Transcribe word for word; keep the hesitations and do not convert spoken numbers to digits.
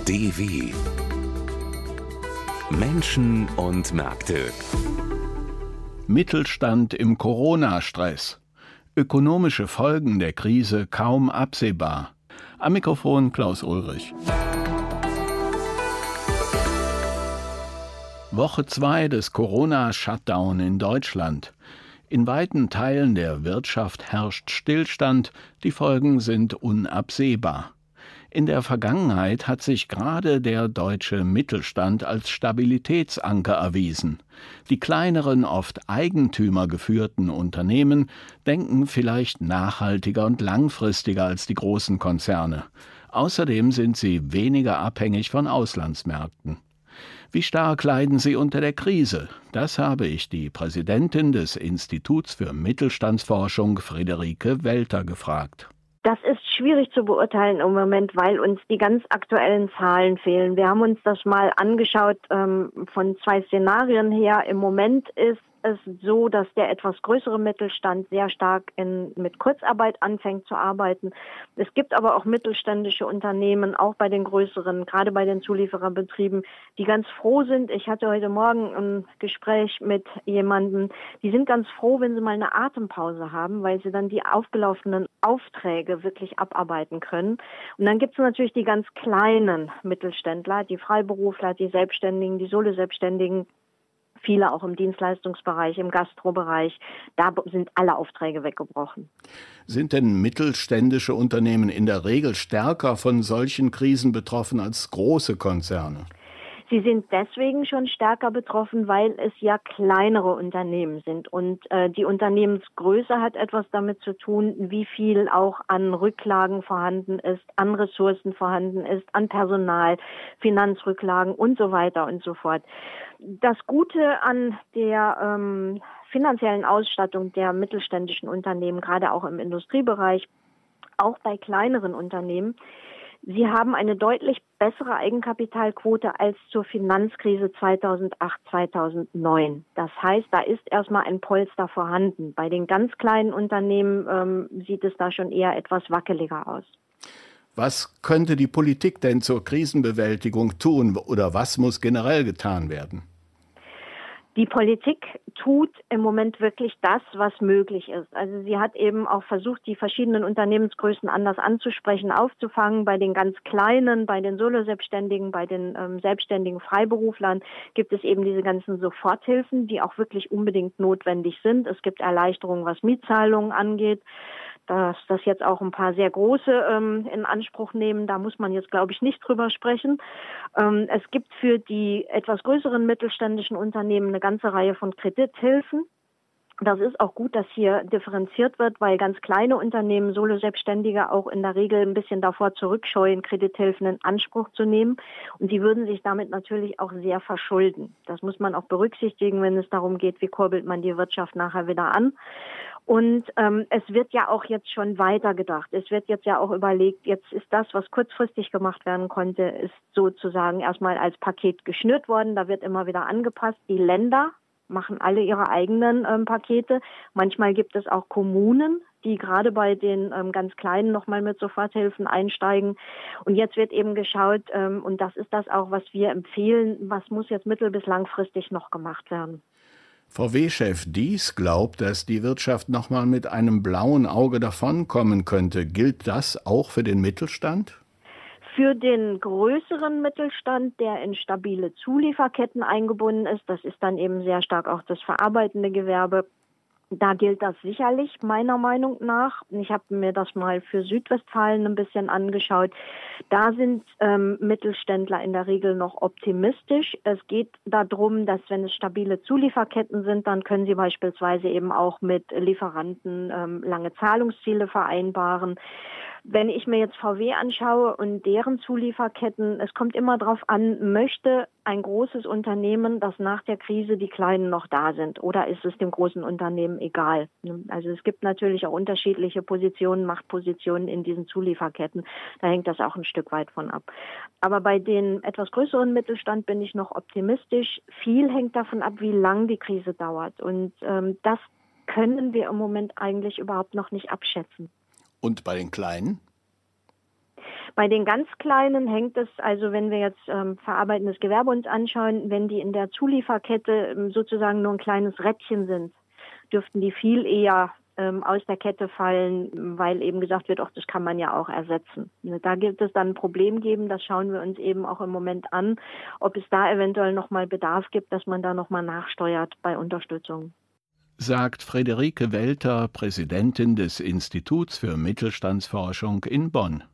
D W Menschen und Märkte. Mittelstand im Corona-Stress. Ökonomische Folgen der Krise kaum absehbar. Am Mikrofon Klaus Ulrich. Woche zwei des Corona-Shutdown in Deutschland. In weiten Teilen der Wirtschaft herrscht Stillstand, die Folgen sind unabsehbar. In der Vergangenheit hat sich gerade der deutsche Mittelstand als Stabilitätsanker erwiesen. Die kleineren, oft eigentümergeführten Unternehmen denken vielleicht nachhaltiger und langfristiger als die großen Konzerne. Außerdem sind sie weniger abhängig von Auslandsmärkten. Wie stark leiden sie unter der Krise? Das habe ich die Präsidentin des Instituts für Mittelstandsforschung, Friederike Welter, gefragt. Das ist schwierig zu beurteilen im Moment, weil uns die ganz aktuellen Zahlen fehlen. Wir haben uns das mal angeschaut ähm, von zwei Szenarien her. Im Moment ist es so, dass der etwas größere Mittelstand sehr stark in, mit Kurzarbeit anfängt zu arbeiten. Es gibt aber auch mittelständische Unternehmen, auch bei den größeren, gerade bei den Zuliefererbetrieben, die ganz froh sind. Ich hatte heute Morgen ein Gespräch mit jemandem, die sind ganz froh, wenn sie mal eine Atempause haben, weil sie dann die aufgelaufenen Aufträge wirklich abarbeiten können. Und dann gibt es natürlich die ganz kleinen Mittelständler, die Freiberufler, die Selbstständigen, die Solo-Selbstständigen, viele auch im Dienstleistungsbereich, im Gastrobereich. Da sind alle Aufträge weggebrochen. Sind denn mittelständische Unternehmen in der Regel stärker von solchen Krisen betroffen als große Konzerne? Sie sind deswegen schon stärker betroffen, weil es ja kleinere Unternehmen sind. Und äh, die Unternehmensgröße hat etwas damit zu tun, wie viel auch an Rücklagen vorhanden ist, an Ressourcen vorhanden ist, an Personal, Finanzrücklagen und so weiter und so fort. Das Gute an der ähm, finanziellen Ausstattung der mittelständischen Unternehmen, gerade auch im Industriebereich, auch bei kleineren Unternehmen, sie haben eine deutlich bessere Eigenkapitalquote als zur Finanzkrise zweitausendacht, zweitausendneun. Das heißt, da ist erstmal ein Polster vorhanden. Bei den ganz kleinen Unternehmen ähm, sieht es da schon eher etwas wackeliger aus. Was könnte die Politik denn zur Krisenbewältigung tun oder was muss generell getan werden? Die Politik tut im Moment wirklich das, was möglich ist. Also sie hat eben auch versucht, die verschiedenen Unternehmensgrößen anders anzusprechen, aufzufangen. Bei den ganz Kleinen, bei den Solo-Selbstständigen, bei den ähm, selbstständigen Freiberuflern gibt es eben diese ganzen Soforthilfen, die auch wirklich unbedingt notwendig sind. Es gibt Erleichterungen, was Mietzahlungen angeht. Dass das jetzt auch ein paar sehr große ähm, in Anspruch nehmen, da muss man jetzt, glaube ich, nicht drüber sprechen. Ähm, es gibt für die etwas größeren mittelständischen Unternehmen eine ganze Reihe von Kredithilfen. Das ist auch gut, dass hier differenziert wird, weil ganz kleine Unternehmen, Solo-Selbstständige auch in der Regel ein bisschen davor zurückscheuen, Kredithilfen in Anspruch zu nehmen. Und die würden sich damit natürlich auch sehr verschulden. Das muss man auch berücksichtigen, wenn es darum geht, wie kurbelt man die Wirtschaft nachher wieder an. Und ähm, es wird ja auch jetzt schon weitergedacht. Es wird jetzt ja auch überlegt, jetzt ist das, was kurzfristig gemacht werden konnte, ist sozusagen erstmal als Paket geschnürt worden. Da wird immer wieder angepasst. Die Länder machen alle ihre eigenen ähm, Pakete. Manchmal gibt es auch Kommunen, die gerade bei den ähm, ganz Kleinen nochmal mit Soforthilfen einsteigen. Und jetzt wird eben geschaut, ähm, und das ist das auch, was wir empfehlen, was muss jetzt mittel- bis langfristig noch gemacht werden. V W-Chef Diess glaubt, dass die Wirtschaft nochmal mit einem blauen Auge davonkommen könnte. Gilt das auch für den Mittelstand? Für den größeren Mittelstand, der in stabile Zulieferketten eingebunden ist, das ist dann eben sehr stark auch das verarbeitende Gewerbe, da gilt das sicherlich meiner Meinung nach. Ich habe mir das mal für Südwestfalen ein bisschen angeschaut. Da sind ähm, Mittelständler in der Regel noch optimistisch. Es geht darum, dass wenn es stabile Zulieferketten sind, dann können sie beispielsweise eben auch mit Lieferanten ähm, lange Zahlungsziele vereinbaren. Wenn ich mir jetzt V W anschaue und deren Zulieferketten, es kommt immer darauf an, möchte ein großes Unternehmen, dass nach der Krise die Kleinen noch da sind, oder ist es dem großen Unternehmen egal? Also es gibt natürlich auch unterschiedliche Positionen, Machtpositionen in diesen Zulieferketten. Da hängt das auch ein Stück weit von ab. Aber bei den etwas größeren Mittelstand bin ich noch optimistisch. Viel hängt davon ab, wie lang die Krise dauert. Und ähm, das können wir im Moment eigentlich überhaupt noch nicht abschätzen. Und bei den Kleinen? Bei den ganz Kleinen hängt es, also wenn wir jetzt ähm, verarbeitendes Gewerbe uns anschauen, wenn die in der Zulieferkette ähm, sozusagen nur ein kleines Rädchen sind, dürften die viel eher ähm, aus der Kette fallen, weil eben gesagt wird, ach, das kann man ja auch ersetzen. Da gibt es dann ein Problem geben, das schauen wir uns eben auch im Moment an, ob es da eventuell nochmal Bedarf gibt, dass man da nochmal nachsteuert bei Unterstützung. Sagt Friederike Welter, Präsidentin des Instituts für Mittelstandsforschung in Bonn.